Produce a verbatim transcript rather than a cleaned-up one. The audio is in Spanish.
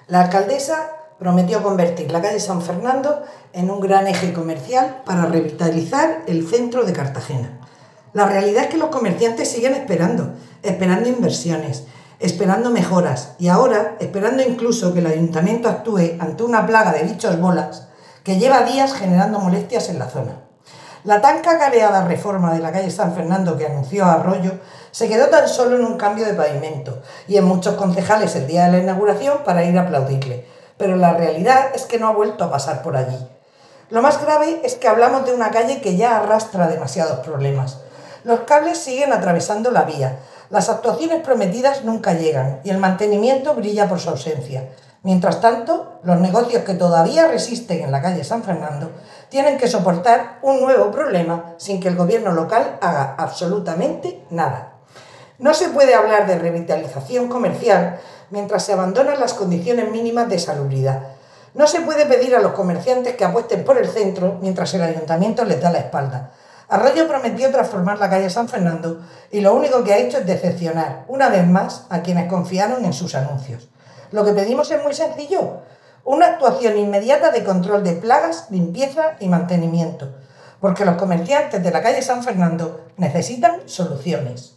La alcaldesa prometió convertir la calle San Fernando en un gran eje comercial para revitalizar el centro de Cartagena. La realidad es que los comerciantes siguen esperando, esperando inversiones, esperando mejoras y ahora esperando incluso que el ayuntamiento actúe ante una plaga de bichos bolas que lleva días generando molestias en la zona. La tan cacareada reforma de la calle San Fernando que anunció Arroyo se quedó tan solo en un cambio de pavimento y en muchos concejales el día de la inauguración para ir a aplaudirle, pero la realidad es que no ha vuelto a pasar por allí. Lo más grave es que hablamos de una calle que ya arrastra demasiados problemas. Los cables siguen atravesando la vía, las actuaciones prometidas nunca llegan y el mantenimiento brilla por su ausencia. Mientras tanto, los negocios que todavía resisten en la calle San Fernando tienen que soportar un nuevo problema sin que el gobierno local haga absolutamente nada. No se puede hablar de revitalización comercial mientras se abandonan las condiciones mínimas de salubridad. No se puede pedir a los comerciantes que apuesten por el centro mientras el ayuntamiento les da la espalda. Arroyo prometió transformar la calle San Fernando y lo único que ha hecho es decepcionar, una vez más, a quienes confiaron en sus anuncios. Lo que pedimos es muy sencillo: una actuación inmediata de control de plagas, limpieza y mantenimiento, porque los comerciantes de la calle San Fernando necesitan soluciones.